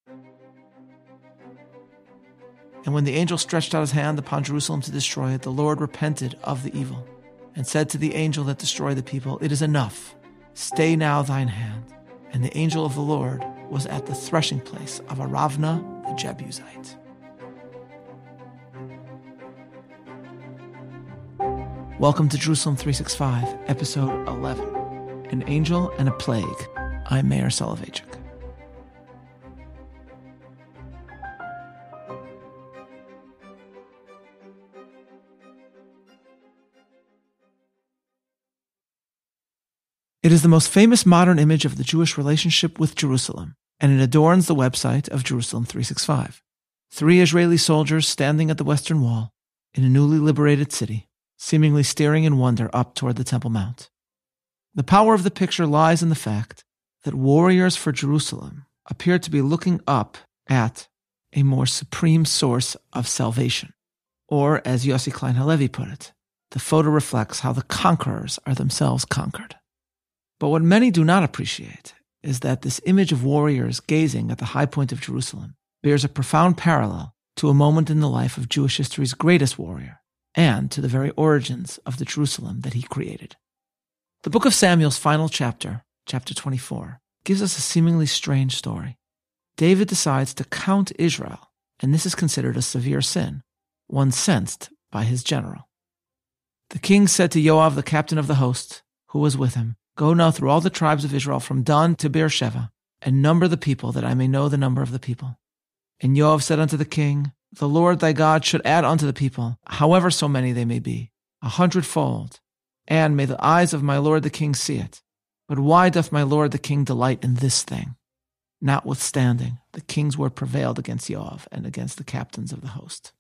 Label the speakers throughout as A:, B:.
A: And when the angel stretched out his hand upon Jerusalem to destroy it, the Lord repented of the evil, and said to the angel that destroyed the people, "It is enough. Stay now thine hand." And the angel of the Lord was at the threshing place of Aravna the Jebusite. Welcome to Jerusalem 365, Episode 11, An Angel and a Plague. I'm Meir Soloveichik. It is the most famous modern image of the Jewish relationship with Jerusalem, and it adorns the website of Jerusalem 365. 3 Israeli soldiers standing at the Western Wall in a newly liberated city, seemingly staring in wonder up toward the Temple Mount. The power of the picture lies in the fact that warriors for Jerusalem appear to be looking up at a more supreme source of salvation. Or, as Yossi Klein Halevi put it, the photo reflects how the conquerors are themselves conquered. But what many do not appreciate is that this image of warriors gazing at the high point of Jerusalem bears a profound parallel to a moment in the life of Jewish history's greatest warrior, and to the very origins of the Jerusalem that he created. The book of Samuel's final chapter, chapter 24, gives us a seemingly strange story. David decides to count Israel, and this is considered a severe sin, one sensed by his general. The king said to Yoav, the captain of the host, who was with him, "Go now through all the tribes of Israel from Dan to Beersheba, and number the people, that I may know the number of the people." And Yoav said unto the king, "The Lord thy God should add unto the people, however so many they may be, 100-fold, and may the eyes of my lord the king see it. But why doth my lord the king delight in this thing?" Notwithstanding, the king's word prevailed against Yoav and against the captains of the host.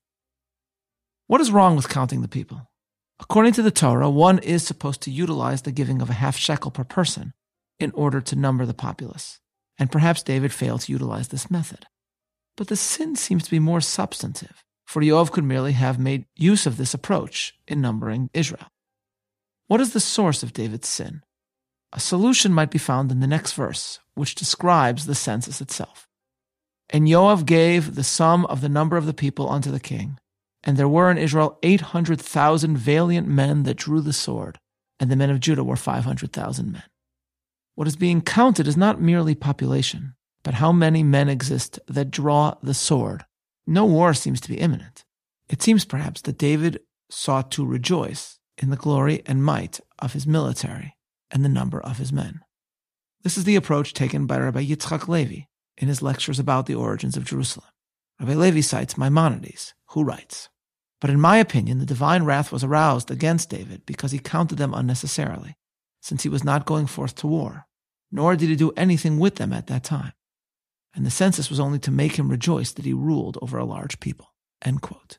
A: What is wrong with counting the people? According to the Torah, one is supposed to utilize the giving of a half shekel per person in order to number the populace, and perhaps David failed to utilize this method. But the sin seems to be more substantive, for Yoav could merely have made use of this approach in numbering Israel. What is the source of David's sin? A solution might be found in the next verse, which describes the census itself. "And Yoav gave the sum of the number of the people unto the king. And there were in Israel 800,000 valiant men that drew the sword, and the men of Judah were 500,000 men." What is being counted is not merely population, but how many men exist that draw the sword. No war seems to be imminent. It seems perhaps that David sought to rejoice in the glory and might of his military and the number of his men. This is the approach taken by Rabbi Yitzchak Levi in his lectures about the origins of Jerusalem. Rabbi Levi cites Maimonides, who writes, "But in my opinion, the divine wrath was aroused against David because he counted them unnecessarily, since he was not going forth to war, nor did he do anything with them at that time. And the census was only to make him rejoice that he ruled over a large people." End quote.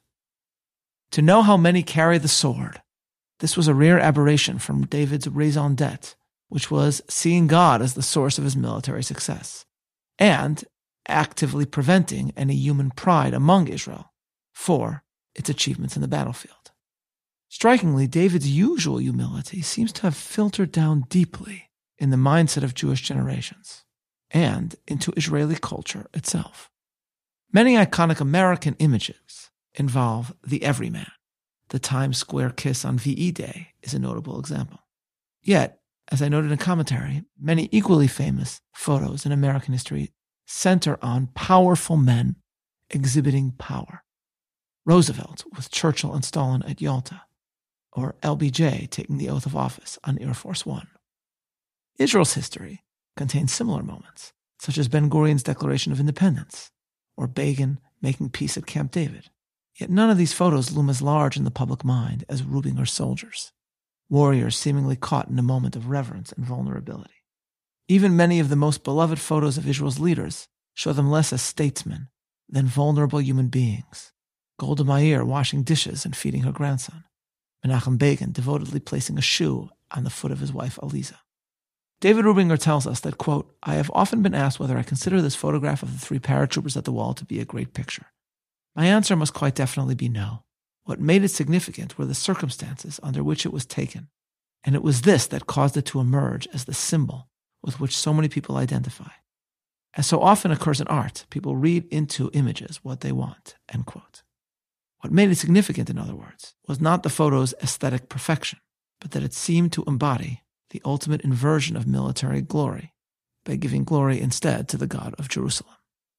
A: To know how many carry the sword, this was a rare aberration from David's raison d'etre, which was seeing God as the source of his military success, and actively preventing any human pride among Israel for its achievements in the battlefield. Strikingly, David's usual humility seems to have filtered down deeply in the mindset of Jewish generations and into Israeli culture itself. Many iconic American images involve the everyman. The Times Square kiss on VE Day is a notable example. Yet, as I noted in commentary, many equally famous photos in American history center on powerful men exhibiting power. Roosevelt with Churchill and Stalin at Yalta, or LBJ taking the oath of office on Air Force One. Israel's history contains similar moments, such as Ben-Gurion's Declaration of Independence, or Begin making peace at Camp David. Yet none of these photos loom as large in the public mind as Rubinger soldiers, warriors seemingly caught in a moment of reverence and vulnerability. Even many of the most beloved photos of Israel's leaders show them less as statesmen than vulnerable human beings. Golda Meir washing dishes and feeding her grandson. Menachem Begin devotedly placing a shoe on the foot of his wife Aliza. David Rubinger tells us that, quote, "I have often been asked whether I consider this photograph of the 3 paratroopers at the wall to be a great picture. My answer must quite definitely be no. What made it significant were the circumstances under which it was taken, and it was this that caused it to emerge as the symbol with which so many people identify. As so often occurs in art, people read into images what they want, end quote. What made it significant, in other words, was not the photo's aesthetic perfection, but that it seemed to embody the ultimate inversion of military glory by giving glory instead to the God of Jerusalem.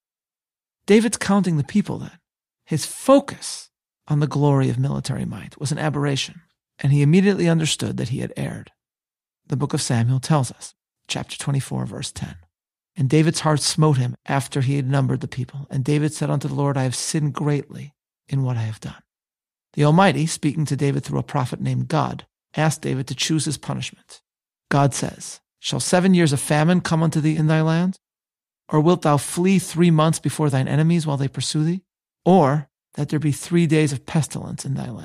A: David's counting the people then. His focus on the glory of military might was an aberration, and he immediately understood that he had erred. The book of Samuel tells us, chapter 24, verse 10. And David's heart smote him after he had numbered the people. And David said unto the Lord, I have sinned greatly in what I have done. The Almighty, speaking to David through a prophet named Gad, asked David to choose his punishment. God says, Shall 7 years of famine come unto thee in thy land? Or wilt thou flee 3 months before thine enemies while they pursue thee? Or that there be 3 days of pestilence in thy land?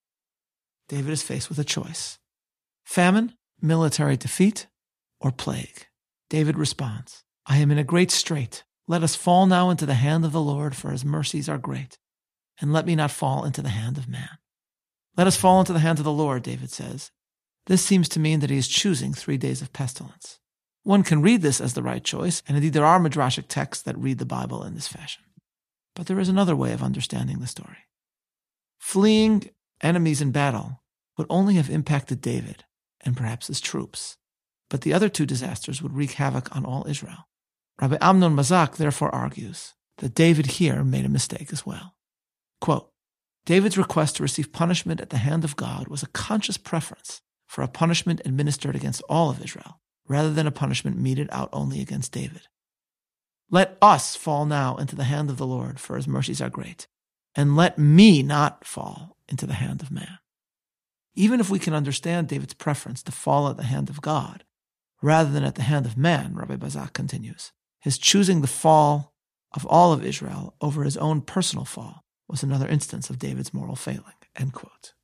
A: David is faced with a choice. Famine, military defeat, or plague? David responds, I am in a great strait. Let us fall now into the hand of the Lord, for his mercies are great. And let me not fall into the hand of man. Let us fall into the hand of the Lord, David says. This seems to mean that he is choosing 3 days of pestilence. One can read this as the right choice, and indeed there are midrashic texts that read the Bible in this fashion. But there is another way of understanding the story. Fleeing enemies in battle would only have impacted David and perhaps his troops, but the other 2 disasters would wreak havoc on all Israel. Rabbi Amnon Mazak therefore argues that David here made a mistake as well. Quote, David's request to receive punishment at the hand of God was a conscious preference for a punishment administered against all of Israel, rather than a punishment meted out only against David. Let us fall now into the hand of the Lord, for his mercies are great, and let me not fall into the hand of man. Even if we can understand David's preference to fall at the hand of God, rather than at the hand of man, Rabbi Bazak continues, his choosing the fall of all of Israel over his own personal fall was another instance of David's moral failing, end quote.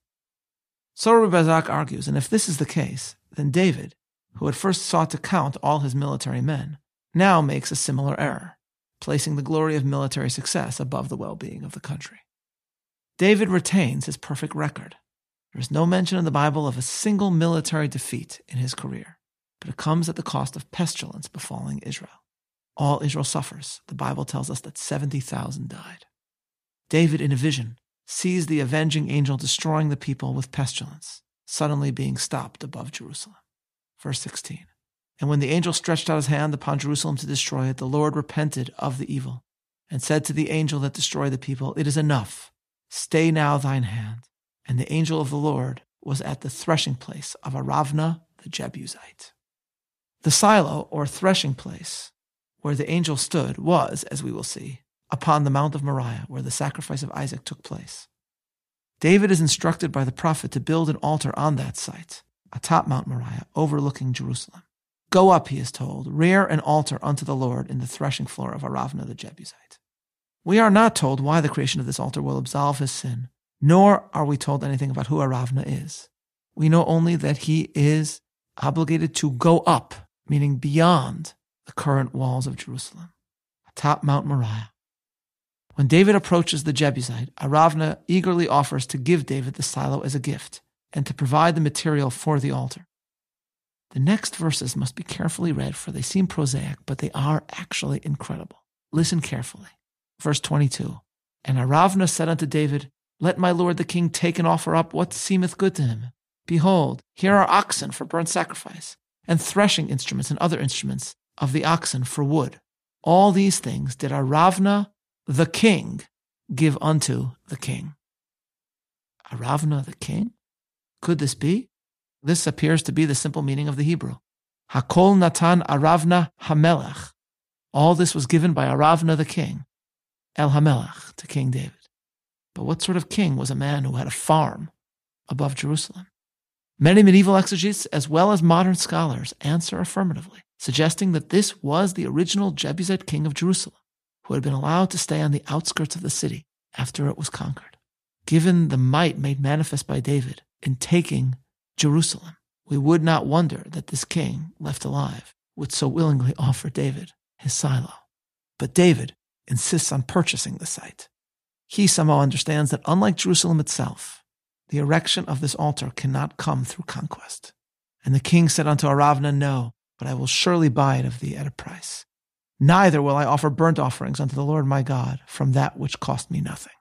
A: So Rabbi Bazak argues, and if this is the case, then David, who had first sought to count all his military men, now makes a similar error, placing the glory of military success above the well-being of the country. David retains his perfect record. There is no mention in the Bible of a single military defeat in his career, but it comes at the cost of pestilence befalling Israel. All Israel suffers. The Bible tells us that 70,000 died. David, in a vision, sees the avenging angel destroying the people with pestilence, suddenly being stopped above Jerusalem. Verse 16. And when the angel stretched out his hand upon Jerusalem to destroy it, the Lord repented of the evil, and said to the angel that destroyed the people, It is enough. Stay now thine hand. And the angel of the Lord was at the threshing place of Aravna the Jebusite. The silo, or threshing place, where the angel stood was, as we will see, upon the Mount of Moriah, where the sacrifice of Isaac took place. David is instructed by the prophet to build an altar on that site, atop Mount Moriah, overlooking Jerusalem. Go up, he is told, rear an altar unto the Lord in the threshing floor of Aravna the Jebusite. We are not told why the creation of this altar will absolve his sin, nor are we told anything about who Aravna is. We know only that he is obligated to go up, meaning beyond the current walls of Jerusalem, atop Mount Moriah. When David approaches the Jebusite, Aravna eagerly offers to give David the silo as a gift and to provide the material for the altar. The next verses must be carefully read, for they seem prosaic, but they are actually incredible. Listen carefully. Verse 22, And Aravna said unto David, Let my lord the king take and offer up what seemeth good to him. Behold, here are oxen for burnt sacrifice, and threshing instruments and other instruments of the oxen for wood. All these things did Aravna the king give unto the king. Aravna the king? Could this be? This appears to be the simple meaning of the Hebrew. Hakol natan Aravna hamelech. All this was given by Aravna the king, El Hamelech, to King David. But what sort of king was a man who had a farm above Jerusalem? Many medieval exegetes, as well as modern scholars, answer affirmatively, suggesting that this was the original Jebusite king of Jerusalem, who had been allowed to stay on the outskirts of the city after it was conquered. Given the might made manifest by David in taking Jerusalem, we would not wonder that this king, left alive, would so willingly offer David his silo. But David insists on purchasing the site. He somehow understands that unlike Jerusalem itself, the erection of this altar cannot come through conquest. And the king said unto Aravna, No, but I will surely buy it of thee at a price. Neither will I offer burnt offerings unto the Lord my God from that which cost me nothing.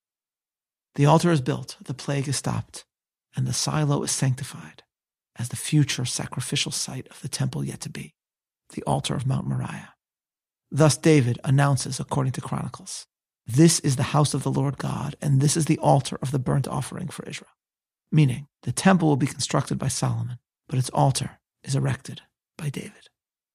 A: The altar is built, the plague is stopped, and the silo is sanctified as the future sacrificial site of the temple yet to be, the altar of Mount Moriah. Thus David announces, according to Chronicles, "This is the house of the Lord God, and this is the altar of the burnt offering for Israel." Meaning, the temple will be constructed by Solomon, but its altar is erected by David.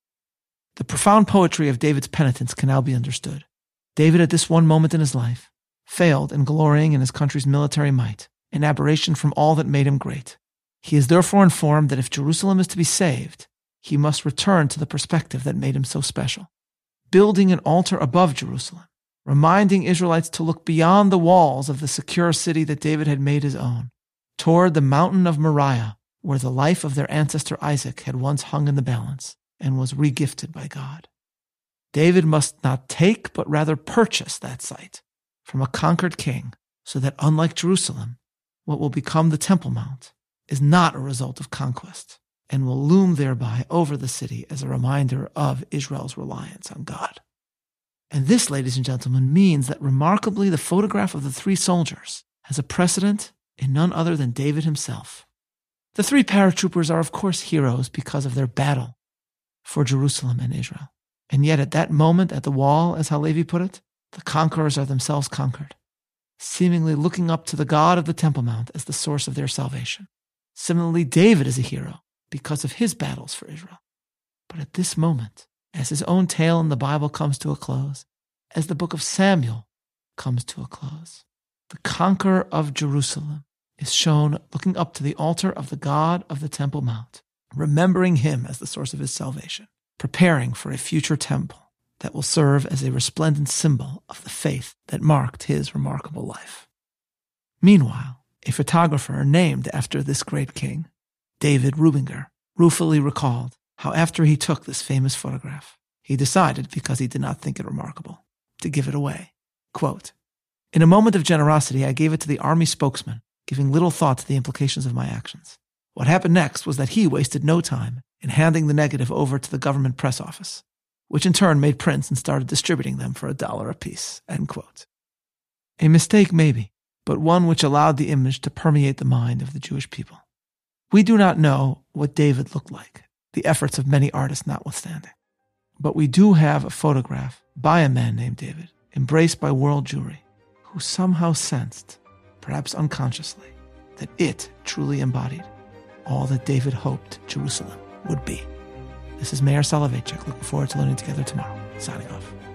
A: The profound poetry of David's penitence can now be understood. David, at this one moment in his life, failed in glorying in his country's military might, an aberration from all that made him great. He is therefore informed that if Jerusalem is to be saved, he must return to the perspective that made him so special, building an altar above Jerusalem, reminding Israelites to look beyond the walls of the secure city that David had made his own, toward the mountain of Moriah, where the life of their ancestor Isaac had once hung in the balance and was regifted by God. David must not take, but rather purchase that site from a conquered king, so that, unlike Jerusalem, what will become the Temple Mount is not a result of conquest and will loom thereby over the city as a reminder of Israel's reliance on God. And this, ladies and gentlemen, means that remarkably the photograph of the three soldiers has a precedent in none other than David himself. The three paratroopers are, of course, heroes because of their battle for Jerusalem and Israel. And yet at that moment at the wall, as Halevi put it, the conquerors are themselves conquered, seemingly looking up to the God of the Temple Mount as the source of their salvation. Similarly, David is a hero because of his battles for Israel. But at this moment, as his own tale in the Bible comes to a close, as the book of Samuel comes to a close, the conqueror of Jerusalem is shown looking up to the altar of the God of the Temple Mount, remembering him as the source of his salvation, preparing for a future temple that will serve as a resplendent symbol of the faith that marked his remarkable life. Meanwhile, a photographer named after this great king, David Rubinger, ruefully recalled how after he took this famous photograph, he decided, because he did not think it remarkable, to give it away. Quote, "In a moment of generosity, I gave it to the army spokesman, giving little thought to the implications of my actions. What happened next was that he wasted no time in handing the negative over to the government press office, which in turn made prints and started distributing them for $1 apiece." End quote. A mistake maybe, but one which allowed the image to permeate the mind of the Jewish people. We do not know what David looked like, the efforts of many artists notwithstanding. But we do have a photograph by a man named David, embraced by world Jewry, who somehow sensed, perhaps unconsciously, that it truly embodied all that David hoped Jerusalem would be. This is Meir Soloveichik, looking forward to learning together tomorrow. Signing off.